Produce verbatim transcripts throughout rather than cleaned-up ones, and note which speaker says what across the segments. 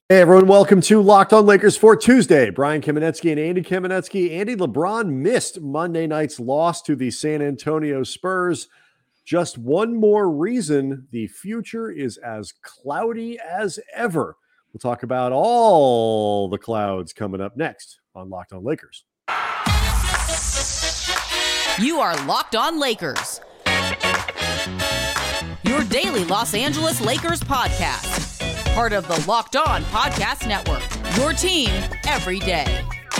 Speaker 1: Hey everyone, welcome to Locked On Lakers for Tuesday. Brian Kamenetsky and Andy Kamenetsky. Andy, LeBron missed Monday night's loss to the San Antonio Spurs. Just one more reason the future is as cloudy as ever. We'll talk about all the clouds coming up next on Locked On Lakers.
Speaker 2: You are Locked On Lakers, your daily Los Angeles Lakers podcast. Part of the Locked On Podcast Network, your team every day.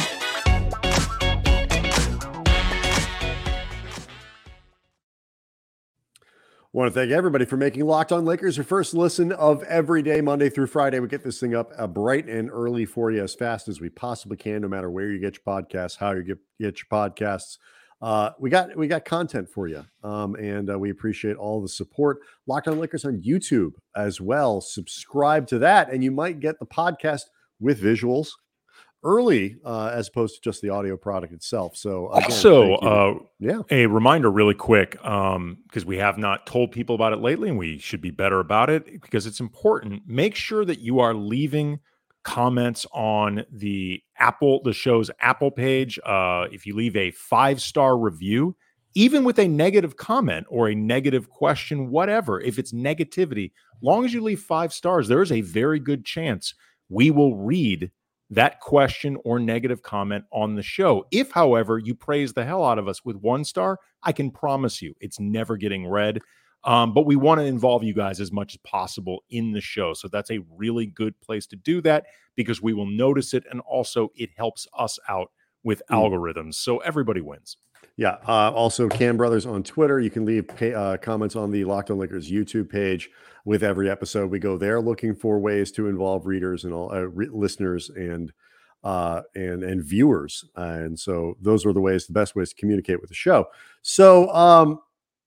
Speaker 1: I want to thank everybody for making Locked On Lakers your first listen of every day, Monday through Friday. We get this thing up uh, bright and early for you as fast as we possibly can, no matter where you get your podcasts, how you get, get your podcasts. Uh, we got we got content for you, um, and uh, we appreciate all the support. Locked On Lakers on YouTube as well. Subscribe to that, and you might get the podcast with visuals early, uh, as opposed to just the audio product itself. So again,
Speaker 3: also, uh,
Speaker 1: yeah,
Speaker 3: a reminder really quick, um, because we have not told people about it lately, and we should be better about it because it's important. Make sure that you are leaving comments on the Apple, the show's Apple page. Uh, if you leave a five-star review, even with a negative comment or a negative question, whatever, if it's negativity, long as you leave five stars, there is a very good chance we will read that question or negative comment on the show. If, however, you praise the hell out of us with one star, I can promise you it's never getting read. Um, but we want to involve you guys as much as possible in the show. So that's a really good place to do that because we will notice it. And also it helps us out with mm. algorithms. So everybody wins.
Speaker 1: Yeah. Uh, also, Cam Brothers on Twitter. You can leave uh, comments on the Locked On Lakers YouTube page with every episode. We go there looking for ways to involve readers and all uh, re- listeners and uh, and and viewers. Uh, and so those are the ways, the best ways to communicate with the show. So, um,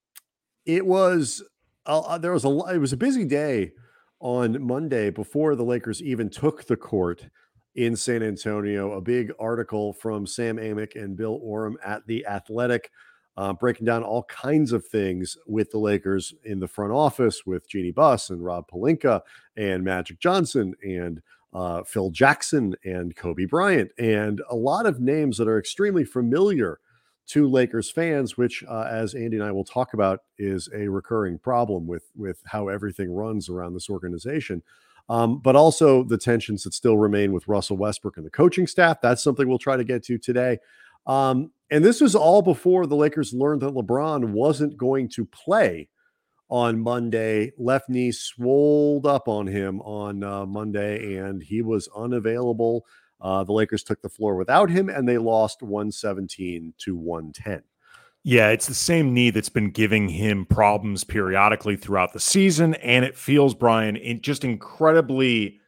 Speaker 1: It was uh, there was a it was a busy day on Monday before the Lakers even took the court in San Antonio. A big article from Sam Amick and Bill Oram at The Athletic, uh, breaking down all kinds of things with the Lakers in the front office with Jeannie Buss and Rob Pelinka and Magic Johnson and uh, Phil Jackson and Kobe Bryant and a lot of names that are extremely familiar to Lakers fans, which, uh, as Andy and I will talk about, is a recurring problem with, with how everything runs around this organization. Um, but also the tensions that still remain with Russell Westbrook and the coaching staff. That's something we'll try to get to today. Um, and this was all before the Lakers learned that LeBron wasn't going to play on Monday. Left knee swolled up on him on uh, Monday, and he was unavailable. Uh, the Lakers took the floor without him, and they lost one seventeen to one ten.
Speaker 3: Yeah, it's the same knee that's been giving him problems periodically throughout the season, and it feels, Brian, in just incredibly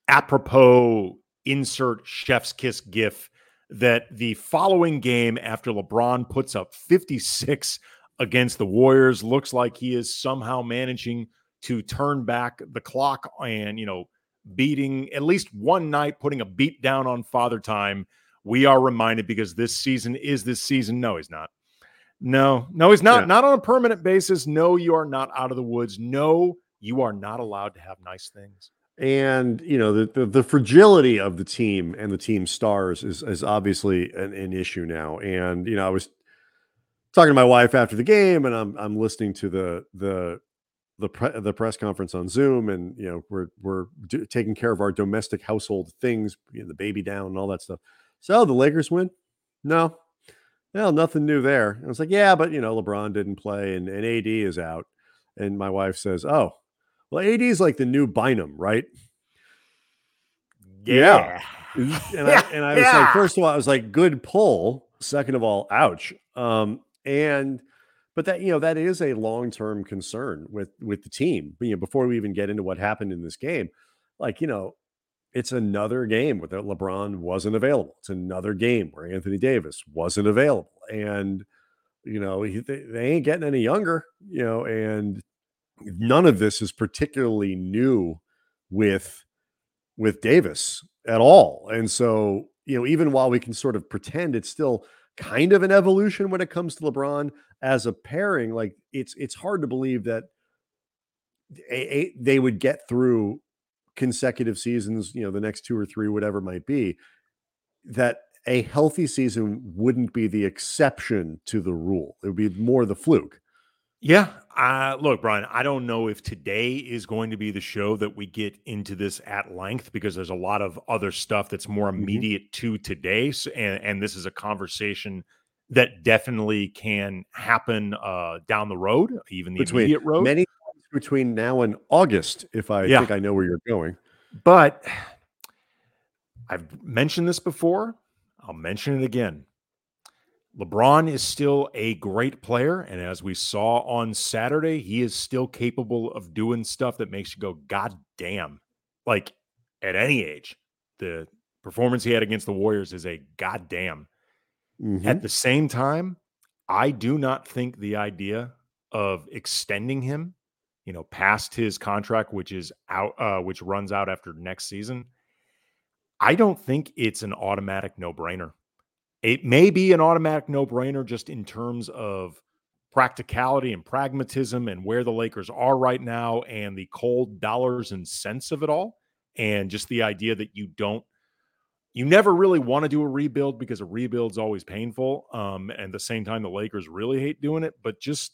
Speaker 3: apropos insert chef's kiss gif that the following game after LeBron puts up fifty-six against the Warriors, looks like he is somehow managing to turn back the clock and, you know, beating at least one night, putting a beat down on Father Time. We are reminded because this season is this season. No, he's not. No, no, he's not. Yeah. Not on a permanent basis. No, you are not out of the woods. No, you are not allowed to have nice things.
Speaker 1: And, you know, the, the, the fragility of the team and the team stars is, is obviously an, an issue now. And, you know, I was talking to my wife after the game and I'm, I'm listening to the, the, the pre- the press conference on Zoom, and you know we're we're do- taking care of our domestic household things, you know, the baby down and all that stuff. So the Lakers win? No, well, nothing new there. And I was like, yeah, but you know LeBron didn't play, and, and A D is out. And my wife says, oh, well, A D is like the new Bynum, right?
Speaker 3: Yeah.
Speaker 1: yeah. And I and I was yeah. like, first of all, I was like, good pull. Second of all, ouch. Um, and But that, you know, that is a long-term concern with, with the team. You know, before we even get into what happened in this game, like, you know, it's another game where LeBron wasn't available. It's another game where Anthony Davis wasn't available. And, you know, he, they, they ain't getting any younger, you know, and none of this is particularly new with, with Davis at all. And so, you know, even while we can sort of pretend it's still kind of an evolution when it comes to LeBron as a pairing, like it's it's hard to believe that a, a, they would get through consecutive seasons, you know, the next two or three, whatever it might be, that a healthy season wouldn't be the exception to the rule. It would be more the fluke.
Speaker 3: Yeah. Uh, look, Brian, I don't know if today is going to be the show that we get into this at length, because there's a lot of other stuff that's more immediate mm-hmm. to today. So, and, and this is a conversation that definitely can happen uh, down the road, even the
Speaker 1: between,
Speaker 3: immediate road.
Speaker 1: Many times between now and August, if I yeah. think I know where you're going.
Speaker 3: But I've mentioned this before. I'll mention it again. LeBron is still a great player, and as we saw on Saturday, he is still capable of doing stuff that makes you go, God damn. Like, at any age, the performance he had against the Warriors is a goddamn. Mm-hmm. At the same time, I do not think the idea of extending him, you know, past his contract, which is out, uh, which runs out after next season, I don't think it's an automatic no-brainer. It may be an automatic no-brainer just in terms of practicality and pragmatism and where the Lakers are right now and the cold dollars and cents of it all. And just the idea that you don't, you never really want to do a rebuild because a rebuild's always painful. Um, and at the same time, the Lakers really hate doing it, but just,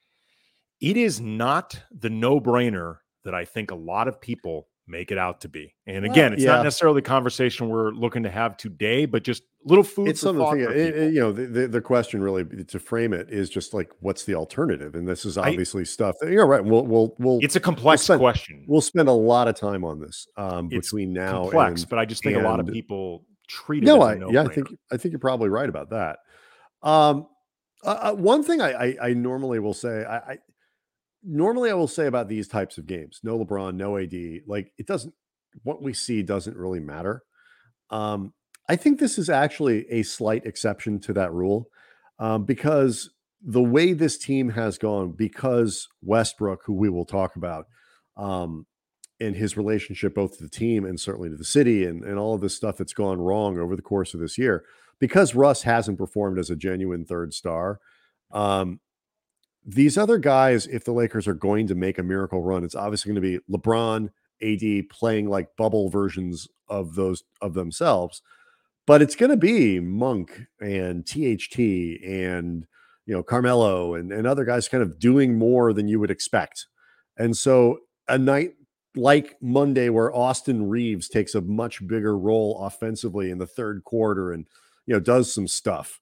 Speaker 3: it is not the no-brainer that I think a lot of people make it out to be. And again, well, it's yeah. not necessarily the conversation we're looking to have today, but just little food
Speaker 1: it's
Speaker 3: for thought
Speaker 1: thing,
Speaker 3: for
Speaker 1: it, it, you know, the, the, the question really to frame it is just like, what's the alternative? And this is obviously I, stuff that you're right. We'll, we'll, we'll,
Speaker 3: it's a complex
Speaker 1: we'll spend,
Speaker 3: question.
Speaker 1: We'll spend a lot of time on this um,
Speaker 3: it's
Speaker 1: between now
Speaker 3: complex,
Speaker 1: and,
Speaker 3: but I just think
Speaker 1: and,
Speaker 3: a lot of people treat it
Speaker 1: no,
Speaker 3: as
Speaker 1: I,
Speaker 3: a no-brainer.
Speaker 1: yeah, I think, I think you're probably right about that. Um, uh, one thing I, I, I normally will say, I, I normally I will say about these types of games, no LeBron, no A D, like it doesn't, what we see doesn't really matter. Um, I think this is actually a slight exception to that rule um, because the way this team has gone, because Westbrook, who we will talk about, um, and his relationship both to the team and certainly to the city and, and all of this stuff that's gone wrong over the course of this year, because Russ hasn't performed as a genuine third star, um, these other guys, if the Lakers are going to make a miracle run, it's obviously going to be LeBron, A D playing like bubble versions of those of themselves, but it's going to be Monk and T H T and, you know, Carmelo and, and other guys kind of doing more than you would expect. And so a night like Monday where Austin Reeves takes a much bigger role offensively in the third quarter and, you know, does some stuff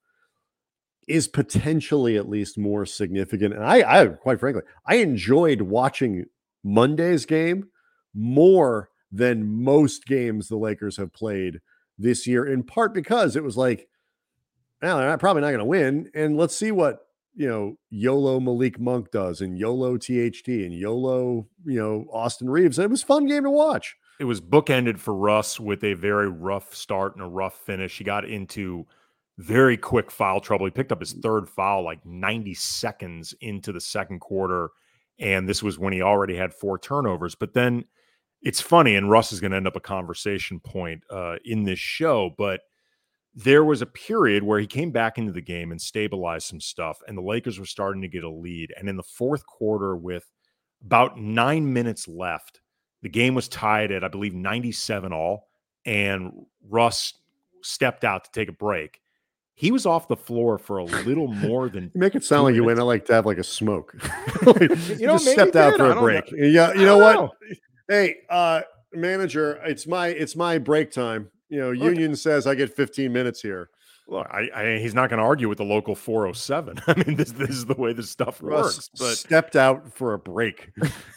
Speaker 1: is potentially at least more significant. And I, I quite frankly, I enjoyed watching Monday's game more than most games the Lakers have played this year, in part because it was like, well, they're not, probably not going to win. And let's see what, you know, YOLO Malik Monk does and YOLO T H T and YOLO, you know, Austin Reeves. And it was a fun game to watch.
Speaker 3: It was bookended for Russ with a very rough start and a rough finish. He got into very quick foul trouble. He picked up his third foul like ninety seconds into the second quarter. And this was when he already had four turnovers. But then it's funny, and Russ is going to end up a conversation point uh, in this show, but there was a period where he came back into the game and stabilized some stuff, and the Lakers were starting to get a lead. And in the fourth quarter, with about nine minutes left, the game was tied at, I believe, ninety-seven all, and Russ stepped out to take a break. He was off the floor for a little more than
Speaker 1: you make it sound like minutes. You went out like to have like a smoke. Like, you know, just stepped out for a break.
Speaker 3: Know.
Speaker 1: Yeah, you know what? Know. Hey, uh, manager, it's my it's my break time. You know, Look, union says I get fifteen minutes here.
Speaker 3: Look, I, I he's not going to argue with the local four oh seven. I mean, this this is the way this stuff
Speaker 1: Russ
Speaker 3: works. But
Speaker 1: stepped out for a break.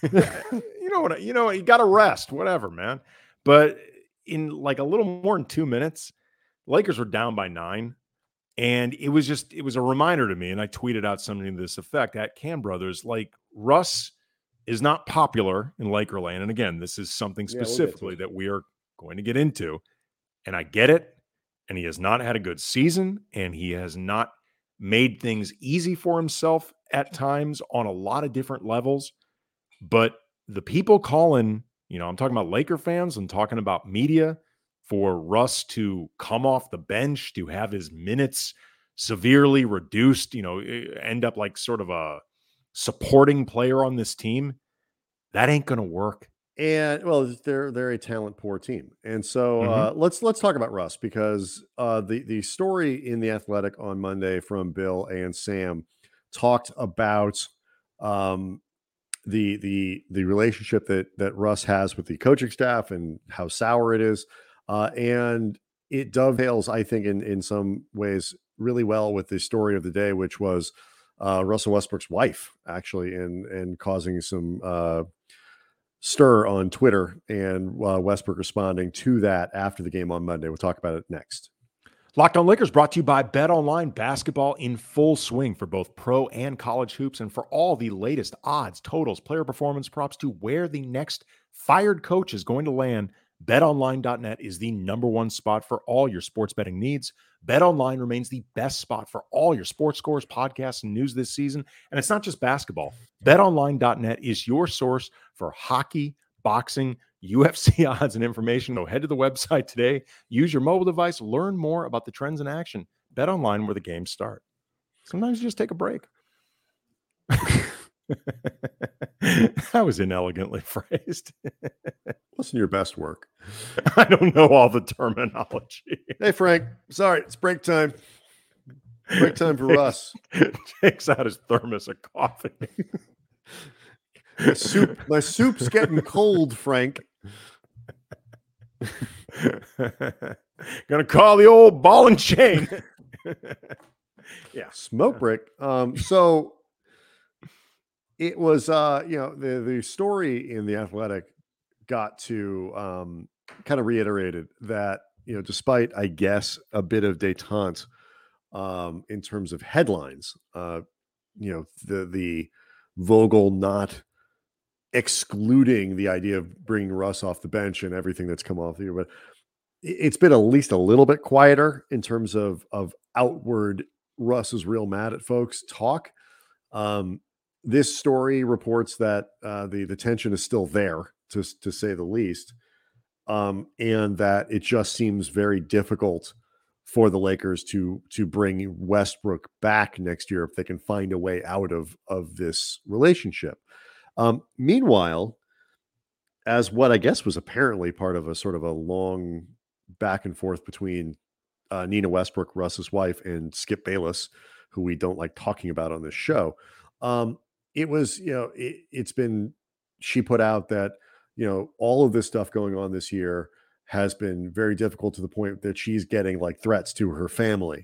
Speaker 3: you know what? You know, you got to rest, whatever, man. But in like a little more than two minutes, Lakers were down by nine. And it was just, it was a reminder to me, and I tweeted out something to this effect at Cam Brothers, like Russ is not popular in Lakerland. And again, this is something specifically yeah, we'll that we are going to get into. And I get it. And he has not had a good season, and he has not made things easy for himself at times on a lot of different levels. But the people calling, you know, I'm talking about Laker fans, I'm talking about media, for Russ to come off the bench, to have his minutes severely reduced, you know, end up like sort of a supporting player on this team, that ain't going to work.
Speaker 1: And well, they're they're a talent poor team, and so
Speaker 3: Mm-hmm.
Speaker 1: uh, let's let's talk about Russ because uh, the the story in the Athletic on Monday from Bill and Sam talked about um, the the the relationship that that Russ has with the coaching staff and how sour it is, uh, and it dovetails, I think, in in some ways really well with the story of the day, which was uh, Russell Westbrook's wife actually, and and causing some. Uh, stir on Twitter, and uh, Westbrook responding to that after the game on Monday. We'll talk about it next.
Speaker 3: Locked On Lakers brought to you by BetOnline. Basketball in full swing for both pro and college hoops, and for all the latest odds, totals, player performance props to where the next fired coach is going to land. bet online dot net is the number one spot for all your sports betting needs. BetOnline remains the best spot for all your sports scores, podcasts, and news this season. And it's not just basketball. bet online dot net is your source for hockey, boxing, U F C odds, and information. So head to the website today, use your mobile device, learn more about the trends in action. BetOnline, where the games start. Sometimes you just take a break. That was inelegantly phrased.
Speaker 1: Listen to your best work.
Speaker 3: I don't know all the terminology.
Speaker 1: Hey, Frank. Sorry, it's break time. Break time for Russ.
Speaker 3: Takes out his thermos of coffee.
Speaker 1: My soup, my soup's getting cold, Frank.
Speaker 3: Gonna call the old ball and chain.
Speaker 1: Yeah, smoke break. Um, so it was, uh, you know, the the story in the Athletic got to um, kind of reiterated that, you know, despite, I guess, a bit of detente um, in terms of headlines, uh, you know, the the Vogel not excluding the idea of bringing Russ off the bench and everything that's come off here, but it's been at least a little bit quieter in terms of of outward Russ is real mad at folks talk. Um, this story reports that uh, the the tension is still there, to to say the least, um, and that it just seems very difficult for the Lakers to to bring Westbrook back next year if they can find a way out of of this relationship. Um, meanwhile, as what I guess was apparently part of a sort of a long back and forth between uh, Nina Westbrook, Russ's wife, and Skip Bayless, who we don't like talking about on this show. Um, it was, you know, it, it's been, she put out that, you know, all of this stuff going on this year has been very difficult to the point that she's getting like threats to her family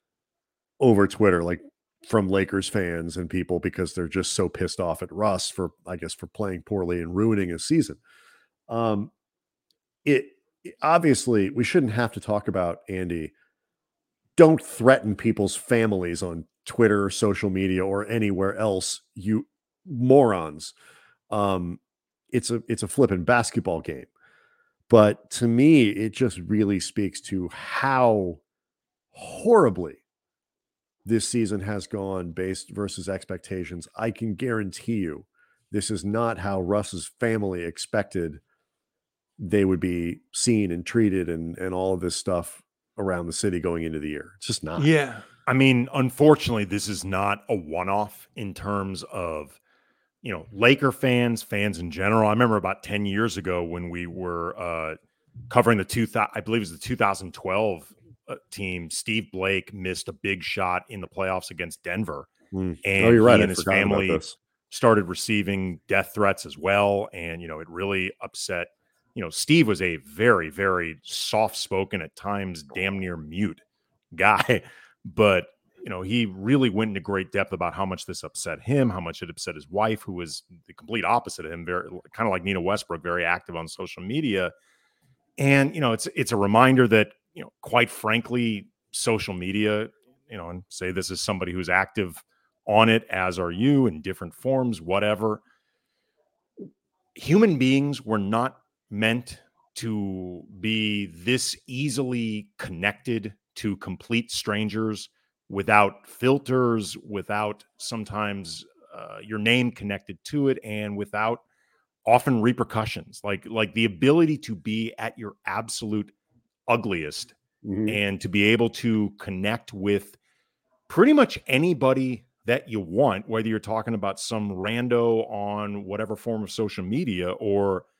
Speaker 1: over Twitter, like from Lakers fans and people, because they're just so pissed off at Russ for, I guess, for playing poorly and ruining his season. Um, it, obviously we shouldn't have to talk about, Andy, don't threaten people's families on Twitter, social media, or anywhere else, you morons. Um, it's a, it's a flipping basketball game. But to me, it just really speaks to how horribly this season has gone based versus expectations. I can guarantee you this is not how Russ's family expected they would be seen and treated and, and all of this stuff around the city going into the year. It's just not.
Speaker 3: Yeah. I mean, unfortunately, this is not a one-off in terms of, you know, Laker fans, fans in general. I remember about ten years ago when we were uh, covering the two, I believe it was the two thousand twelve uh, team. Steve Blake missed a big shot in the playoffs against Denver.
Speaker 1: Mm.
Speaker 3: And
Speaker 1: oh, you're right.
Speaker 3: he
Speaker 1: I
Speaker 3: and his
Speaker 1: forgot about
Speaker 3: family
Speaker 1: this.
Speaker 3: started receiving death threats as well. And, you know, it really upset, you know, Steve was a very, very soft-spoken, at times damn near mute guy. But, you know, he really went into great depth about how much this upset him, how much it upset his wife, who was the complete opposite of him, very kind of like Nina Westbrook, very active on social media. And, you know, it's it's a reminder that, you know, quite frankly, social media, you know, and say this is somebody who's active on it, as are you, in different forms, whatever. Human beings were not meant to be this easily connected to complete strangers without filters, without sometimes uh, your name connected to it, and without often repercussions, like like the ability to be at your absolute ugliest
Speaker 1: Mm-hmm.
Speaker 3: and to be able to connect with pretty much anybody that you want, whether you're talking about some rando on whatever form of social media or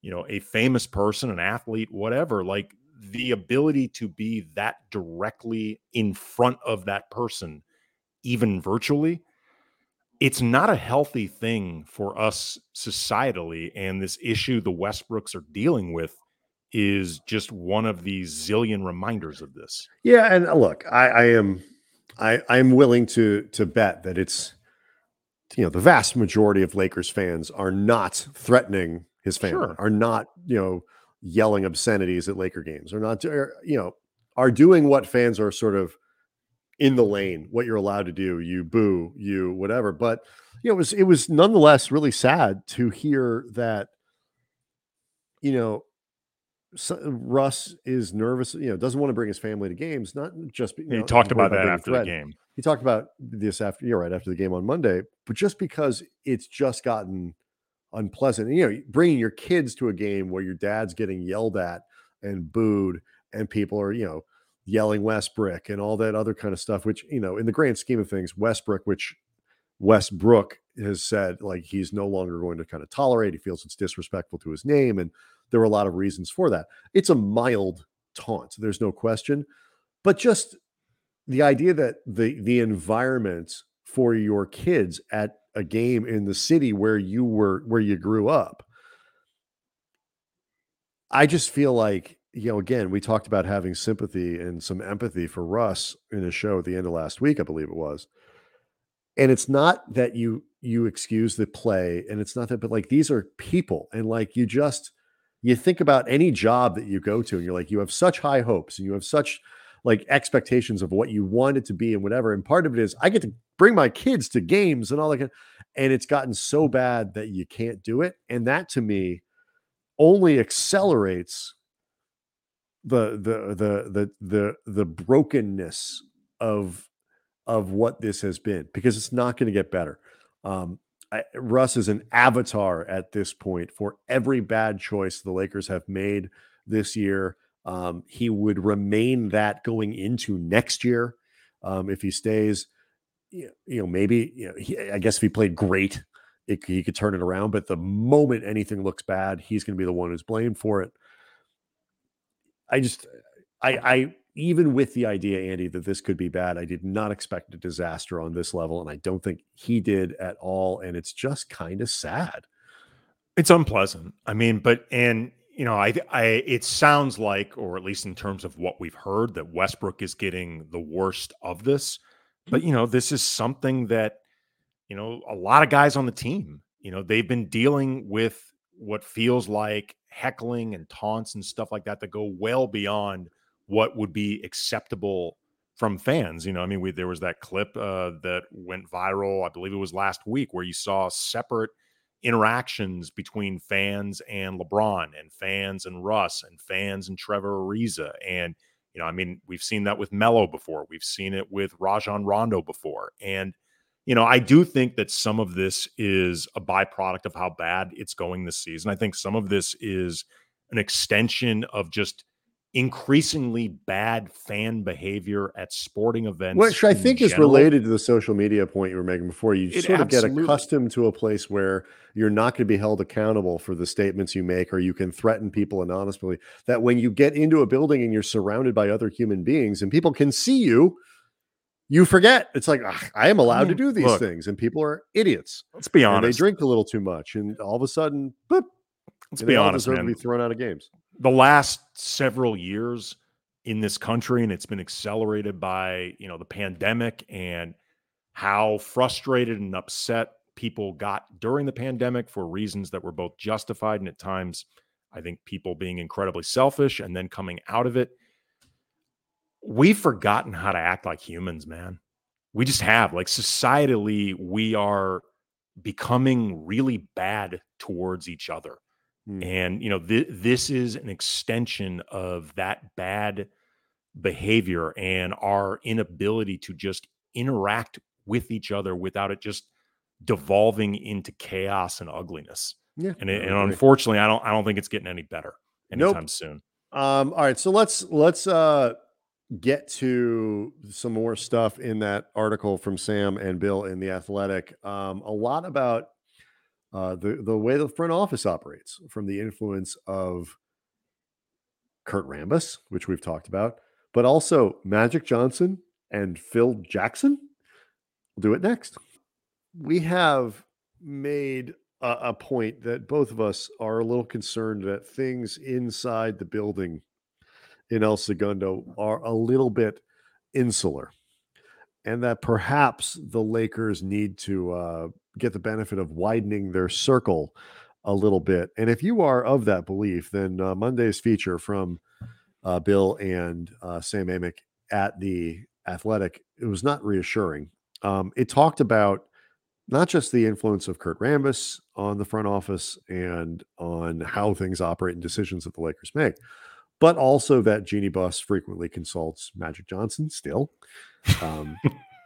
Speaker 3: you know, a famous person, an athlete, whatever, like the ability to be that directly in front of that person, even virtually, it's not a healthy thing for us societally. And this issue the Westbrooks are dealing with is just one of these zillion reminders of this.
Speaker 1: Yeah. And look, I, I am, I, I'm willing to, to bet that it's, you know, the vast majority of Lakers fans are not threatening his family,
Speaker 3: Sure.
Speaker 1: are not, you know, yelling obscenities at Laker games, are not, are, you know, are doing what fans are sort of in the lane, what you're allowed to do, you boo, you whatever. But you know, it was it was nonetheless really sad to hear that, you know, so, Russ is nervous, you know, doesn't want to bring his family to games, not just you
Speaker 3: He
Speaker 1: know,
Speaker 3: talked
Speaker 1: he's worried
Speaker 3: about that
Speaker 1: being
Speaker 3: after the
Speaker 1: threatened.
Speaker 3: game.
Speaker 1: He talked about this after, you're right, after the game on Monday, but just because it's just gotten unpleasant, you know, bringing your kids to a game where your dad's getting yelled at and booed, and people are, you know, yelling Westbrook and all that other kind of stuff, which, you know, in the grand scheme of things, Westbrook, which Westbrook has said, like, he's no longer going to kind of tolerate. He feels it's disrespectful to his name. And there were a lot of reasons for that. It's a mild taunt, there's no question. But just the idea that the the environment for your kids at a game in the city where you were, where you grew up, I just feel like, you know, again, we talked about having sympathy and some empathy for Russ in a show at the end of last week, I believe it was. And it's not that you you excuse the play, and it's not that, but like these are people, and like you just you think about any job that you go to, and you're like, you have such high hopes and you have such like expectations of what you want it to be and whatever. And part of it is I get to bring my kids to games and all that kind of, and it's gotten so bad that you can't do it. And that to me only accelerates the the the the the the brokenness of of what this has been, because it's not going to get better. Um, I, Russ is an avatar at this point for every bad choice the Lakers have made this year. Um, he would remain that going into next year um, if he stays. You know, maybe you know. He, I guess if he played great, it, he could turn it around. But the moment anything looks bad, he's going to be the one who's blamed for it. I just, I, I, even with the idea, Andy, that this could be bad, I did not expect a disaster on this level. And I don't think he did at all. And it's just kind of sad.
Speaker 3: It's unpleasant. I mean, but, and, you know, I, I, it sounds like, or at least in terms of what we've heard, that Westbrook is getting the worst of this. But, you know, this is something that, you know, a lot of guys on the team, you know, they've been dealing with what feels like heckling and taunts and stuff like that that go well beyond what would be acceptable from fans. You know, I mean, we, there was that clip uh, that went viral, I believe it was last week, where you saw separate interactions between fans and LeBron and fans and Russ and fans and Trevor Ariza. And, you know, I mean, we've seen that with Melo before. We've seen it with Rajon Rondo before. And, you know, I do think that some of this is a byproduct of how bad it's going this season. I think some of this is an extension of just increasingly bad fan behavior at sporting events.
Speaker 1: Which I think is
Speaker 3: general.
Speaker 1: related to the social media point you were making before. You
Speaker 3: It
Speaker 1: sort of get
Speaker 3: absolutely-
Speaker 1: accustomed to a place where you're not going to be held accountable for the statements you make, or you can threaten people anonymously. That when you get into a building and you're surrounded by other human beings and people can see you, you forget. It's like, ugh, I am allowed
Speaker 3: I mean,
Speaker 1: to do these
Speaker 3: look,
Speaker 1: things, and people are idiots.
Speaker 3: Let's be
Speaker 1: And they
Speaker 3: honest.
Speaker 1: drink a little too much, and all of a sudden, boop,
Speaker 3: Let's
Speaker 1: and
Speaker 3: be
Speaker 1: they all
Speaker 3: honest,
Speaker 1: deserve
Speaker 3: man.
Speaker 1: to be thrown out of games.
Speaker 3: The last several years in this country, and it's been accelerated by, you know, the pandemic and how frustrated and upset people got during the pandemic for reasons that were both justified and at times, I think, people being incredibly selfish, and then coming out of it. We've forgotten how to act like humans, man. We just have. Like, societally, we are becoming really bad towards each other.
Speaker 1: Hmm.
Speaker 3: And, you know, th- this is an extension of that bad behavior and our inability to just interact with each other without it just devolving into chaos and ugliness.
Speaker 1: Yeah,
Speaker 3: And,
Speaker 1: I
Speaker 3: it, and
Speaker 1: agree.
Speaker 3: unfortunately, I don't I don't think it's getting any better anytime
Speaker 1: Nope.
Speaker 3: soon.
Speaker 1: Um, all right, so let's let's uh get to some more stuff in that article from Sam and Bill in The Athletic. Um, a lot about uh, the the way the front office operates, from the influence of Kurt Rambis, which we've talked about, but also Magic Johnson and Phil Jackson. We'll do it next. We have made a, a point that both of us are a little concerned that things inside the building in El Segundo are a little bit insular, and that perhaps the Lakers need to uh, get the benefit of widening their circle a little bit. And if you are of that belief, then uh, Monday's feature from uh, Bill and uh, Sam Amick at The Athletic, it was not reassuring. Um, it talked about not just the influence of Kurt Rambis on the front office and on how things operate and decisions that the Lakers make, but also that Jeannie Buss frequently consults Magic Johnson still. Um,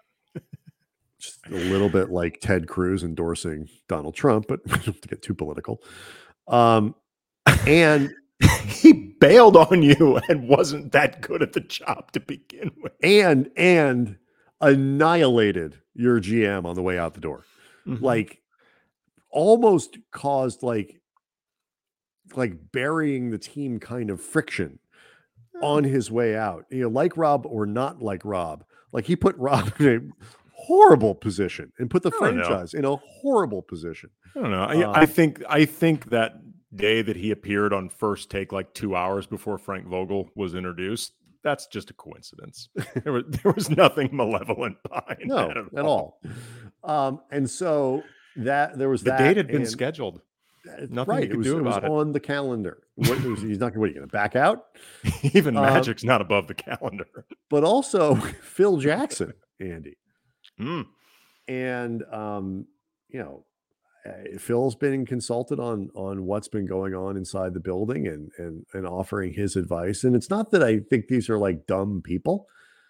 Speaker 1: just a little bit like Ted Cruz endorsing Donald Trump, but to get too political. Um, and
Speaker 3: he bailed on you and wasn't that good at the job to begin with.
Speaker 1: And, and annihilated your G M on the way out the door. Mm-hmm. Like almost caused like, like burying the team kind of friction on his way out, you know, like Rob or not like Rob. Like he put Rob in a horrible position and put the franchise know. in a horrible position.
Speaker 3: I don't know. I, um, I think I think that day that he appeared on First Take like two hours before Frank Vogel was introduced, that's just a coincidence. There was there was nothing malevolent behind
Speaker 1: no,
Speaker 3: that at,
Speaker 1: at all. all. Um, and so that there was
Speaker 3: the
Speaker 1: that
Speaker 3: date had been
Speaker 1: and,
Speaker 3: scheduled. Nothing
Speaker 1: right.
Speaker 3: you could
Speaker 1: it was,
Speaker 3: do
Speaker 1: it was
Speaker 3: about it.
Speaker 1: on the calendar. What, was, he's not. What are you going to back out?
Speaker 3: Even Magic's um, not above the calendar.
Speaker 1: But also Phil Jackson, Andy,
Speaker 3: mm.
Speaker 1: and um, you know, uh, Phil's been consulted on on what's been going on inside the building and and and offering his advice. And it's not that I think these are like dumb people.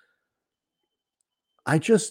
Speaker 1: I just.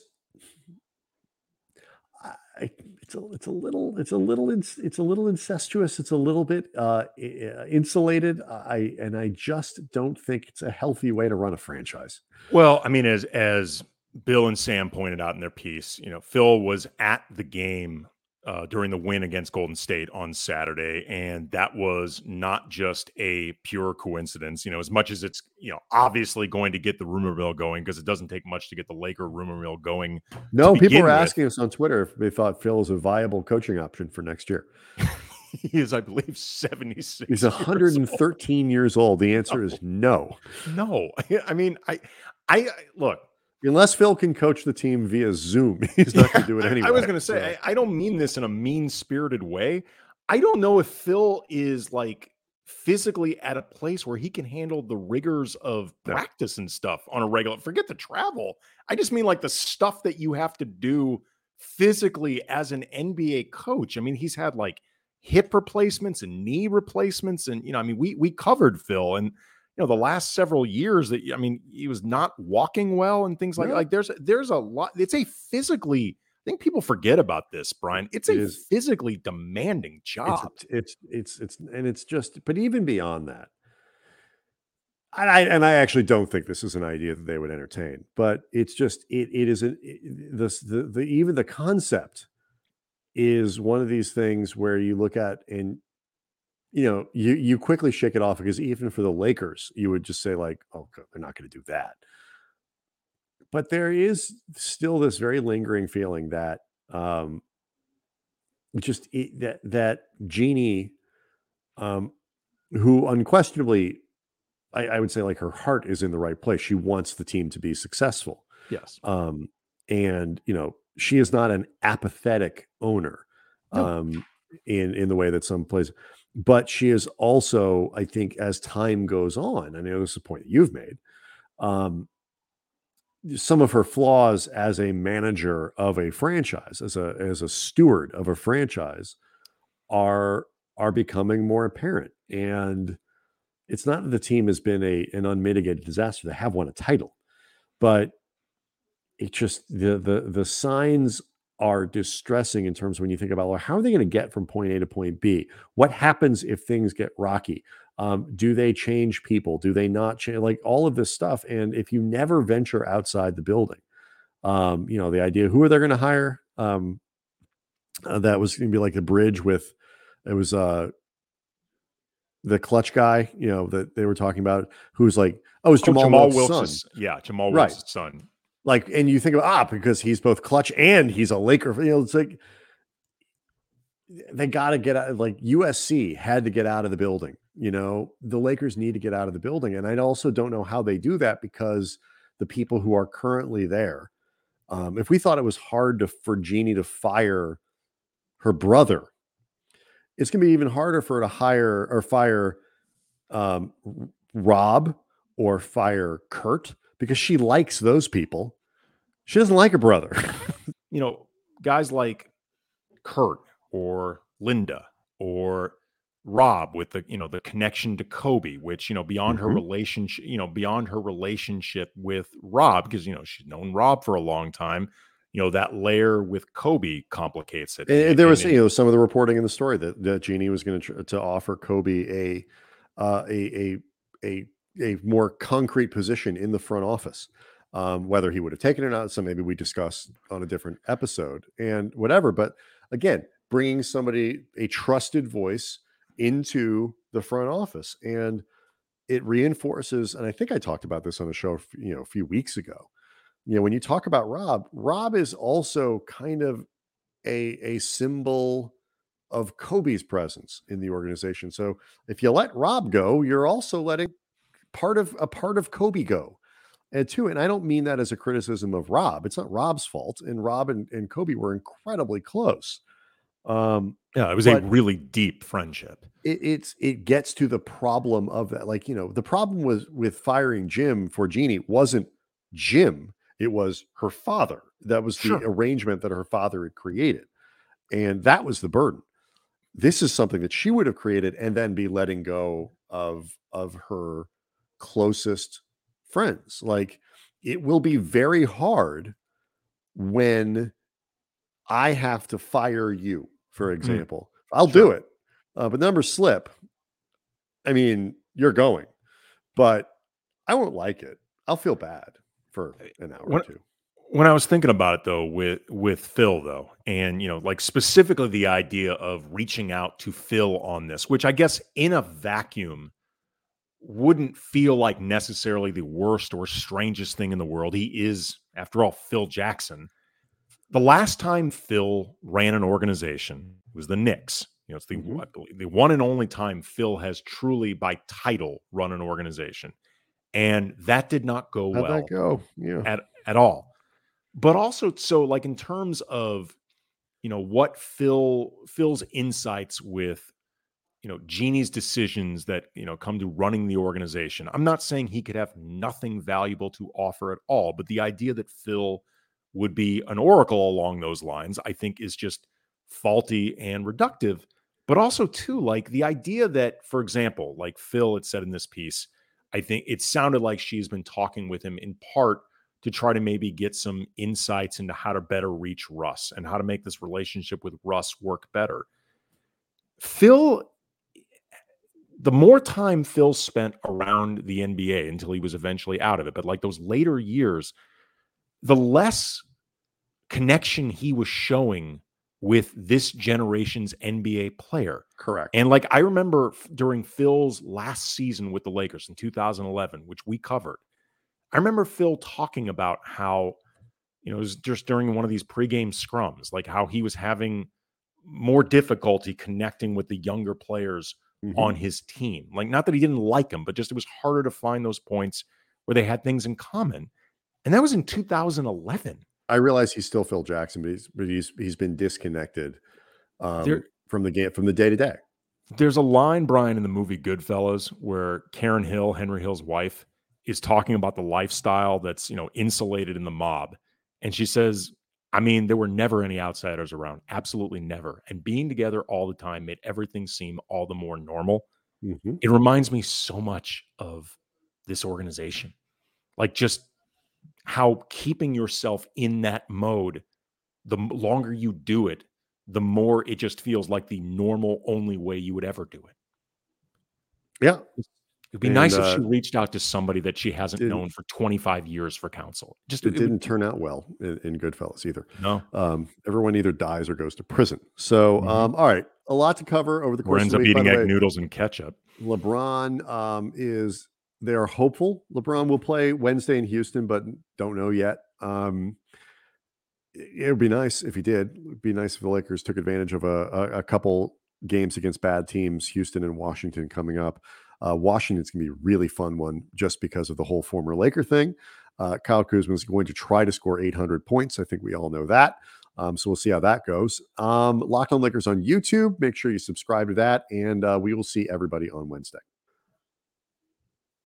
Speaker 1: I, it's a it's a little it's a little it's a little incestuous. It's a little bit uh, insulated. I and I just don't think it's a healthy way to run a franchise.
Speaker 3: Well, I mean, as as Bill and Sam pointed out in their piece, you know, Phil was at the game uh, during the win against Golden State on Saturday, and that was not just a pure coincidence. You know, as much as it's you know obviously going to get the rumor mill going, because it doesn't take much to get the Laker rumor mill going.
Speaker 1: No, people were asking us on Twitter if they thought Phil is a viable coaching option for next year.
Speaker 3: He is, I believe, seventy-six.
Speaker 1: He's one hundred thirteen years old. The answer
Speaker 3: no.
Speaker 1: is no.
Speaker 3: No, I mean, I, I look.
Speaker 1: Unless Phil can coach the team via Zoom, he's not going to do it anyway.
Speaker 3: I was going to say, so. I, I don't mean this in a mean-spirited way. I don't know if Phil is like physically at a place where he can handle the rigors of practice and stuff on a regular. Forget the travel. I just mean like the stuff that you have to do physically as an N B A coach. I mean, he's had like hip replacements and knee replacements, and you know, I mean, we we covered Phil and. You know, the last several years that, I mean, he was not walking well and things like, yeah. like there's, there's a lot, it's a physically, I think people forget about this, Brian. It's
Speaker 1: it
Speaker 3: a
Speaker 1: is,
Speaker 3: physically demanding job.
Speaker 1: It's, it's, it's, it's, and it's just, but even beyond that, and I, and I actually don't think this is an idea that they would entertain, but it's just, it, it is, a, it, this, the, the, even the concept is one of these things where you look at and, you know, you, you quickly shake it off, because even for the Lakers, you would just say like, oh, they're not going to do that. But there is still this very lingering feeling that um, just it, that, that Jeannie, um, who unquestionably, I, I would say like her heart is in the right place. She wants the team to be successful.
Speaker 3: Yes.
Speaker 1: Um, and, you know, she is not an apathetic owner
Speaker 3: no.
Speaker 1: um, in, in the way that some places. But she is also, I think, as time goes on, I know this is a point that you've made, um, some of her flaws as a manager of a franchise, as a as a steward of a franchise, are are becoming more apparent. And it's not that the team has been a an unmitigated disaster. They have won a title, but it just the the the signs are distressing in terms of when you think about, well, how are they going to get from point A to point B? What happens if things get rocky? Um, do they change people? Do they not change? Like all of this stuff. And if you never venture outside the building, um, you know, the idea, who are they going to hire? Um, uh, that was going to be like the bridge with, it was uh, the Clutch guy, you know, that they were talking about, who's like, oh, it's
Speaker 3: Oh,
Speaker 1: Jamal,
Speaker 3: Jamal
Speaker 1: Wilkes'
Speaker 3: Wilkes'
Speaker 1: son.
Speaker 3: yeah, Jamal
Speaker 1: Right.
Speaker 3: Wilkes' son.
Speaker 1: Like, and you think about, ah, because he's both Clutch and he's a Laker. You know, it's like, they got to get out. Like U S C had to get out of the building. You know, the Lakers need to get out of the building. And I also don't know how they do that, because the people who are currently there, um, if we thought it was hard to, for Jeannie to fire her brother, it's going to be even harder for her to hire or fire um, Rob or fire Kurt, because she likes those people. She doesn't like her brother.
Speaker 3: You know, guys like Kurt or Linda or Rob with the, you know, the connection to Kobe, which, you know, beyond her
Speaker 1: Mhm.
Speaker 3: relationship, you know, beyond her relationship with Rob, because, you know, she's known Rob for a long time, you know, that layer with Kobe complicates it.
Speaker 1: And
Speaker 3: And,
Speaker 1: there was,
Speaker 3: and-
Speaker 1: you know, some of the reporting in the story that, that Jeannie was going to tr- to offer Kobe a, uh, a a a a more concrete position in the front office, um, whether he would have taken it or not. So maybe we discuss on a different episode and whatever. But again, bringing somebody, a trusted voice, into the front office, and it reinforces. And I think I talked about this on a show, you know, a few weeks ago. You know, when you talk about Rob, Rob is also kind of a a symbol of Kobe's presence in the organization. So if you let Rob go, you're also letting part of a part of Kobe go. And too, and I don't mean that as a criticism of Rob. It's not Rob's fault. And Rob and, and Kobe were incredibly close. Um,
Speaker 3: yeah, it was a
Speaker 1: but
Speaker 3: really deep friendship.
Speaker 1: it, it's it gets to the problem of that. Like, you know, the problem was with firing Jim for Jeannie wasn't Jim, it was her father. That was the
Speaker 3: Sure.
Speaker 1: arrangement that her father had created. And that was the burden. This is something that she would have created and then be letting go of of her closest friends. Like, it will be very hard when I have to fire you, for example. I'll do
Speaker 3: Sure.
Speaker 1: it. Uh, but numbers slip. I mean, you're going, but I won't like it. I'll feel bad for an hour
Speaker 3: When-
Speaker 1: or two.
Speaker 3: When I was thinking about it though, with with Phil though, and you know, like specifically the idea of reaching out to Phil on this, which I guess in a vacuum wouldn't feel like necessarily the worst or strangest thing in the world. He is, after all, Phil Jackson. The last time Phil ran an organization was the Knicks. You know, it's the
Speaker 1: Mhm.
Speaker 3: I believe, the one and only time Phil has truly by title run an organization, and that did not go
Speaker 1: How'd
Speaker 3: well
Speaker 1: that go? Yeah.
Speaker 3: at at all. But also, so like in terms of, you know, what Phil Phil's insights with, you know, Jeannie's decisions that, you know, come to running the organization. I'm not saying he could have nothing valuable to offer at all, but the idea that Phil would be an oracle along those lines, I think is just faulty and reductive. But also too, like the idea that, for example, like Phil had said in this piece, I think it sounded like she's been talking with him in part to try to maybe get some insights into how to better reach Russ and how to make this relationship with Russ work better. Phil, the more time Phil spent around the N B A until he was eventually out of it, but like those later years, the less connection he was showing with this generation's N B A player.
Speaker 1: Correct.
Speaker 3: And like I remember during Phil's last season with the Lakers in two thousand eleven, which we covered, I remember Phil talking about how, you know, it was just during one of these pregame scrums, like how he was having more difficulty connecting with the younger players
Speaker 1: Mhm.
Speaker 3: on his team. Like, not that he didn't like them, but just it was harder to find those points where they had things in common. And that was in two thousand eleven.
Speaker 1: I realize he's still Phil Jackson, but he's but he's he's been disconnected um,
Speaker 3: There-
Speaker 1: from the game, from the day to day.
Speaker 3: There's a line, Brian, in the movie Goodfellas where Karen Hill, Henry Hill's wife, is talking about the lifestyle that's, you know, insulated in the mob. And she says, I mean, there were never any outsiders around. Absolutely never. And being together all the time made everything seem all the more normal.
Speaker 1: Mhm.
Speaker 3: It reminds me so much of this organization. Like just how keeping yourself in that mode, the m- longer you do it, the more it just feels like the normal only way you would ever do it.
Speaker 1: Yeah,
Speaker 3: It It'd be
Speaker 1: And,
Speaker 3: nice if
Speaker 1: uh,
Speaker 3: she reached out to somebody that she hasn't
Speaker 1: didn't
Speaker 3: known for twenty-five years for counsel. Just
Speaker 1: it
Speaker 3: it would
Speaker 1: didn't turn out well in, in Goodfellas either.
Speaker 3: no.
Speaker 1: Um, everyone either dies or goes to prison. So,
Speaker 3: Mhm.
Speaker 1: um, all right, a lot to cover over the
Speaker 3: Or
Speaker 1: course of
Speaker 3: ends
Speaker 1: the
Speaker 3: up
Speaker 1: week. By
Speaker 3: eating
Speaker 1: the
Speaker 3: egg
Speaker 1: way,
Speaker 3: noodles and ketchup.
Speaker 1: LeBron um, is they are hopeful LeBron will play Wednesday in Houston, but don't know yet. Um, it it would be nice if he did. It would be nice if the Lakers took advantage of a, a, a couple games against bad teams, Houston and Washington coming up. Uh, Washington's going to be a really fun one just because of the whole former Laker thing. Uh, Kyle Kuzma is going to try to score eight hundred points. I think we all know that. Um, so we'll see how that goes. Um, Locked On Lakers on YouTube. Make sure you subscribe to that, and uh, we will see everybody on Wednesday.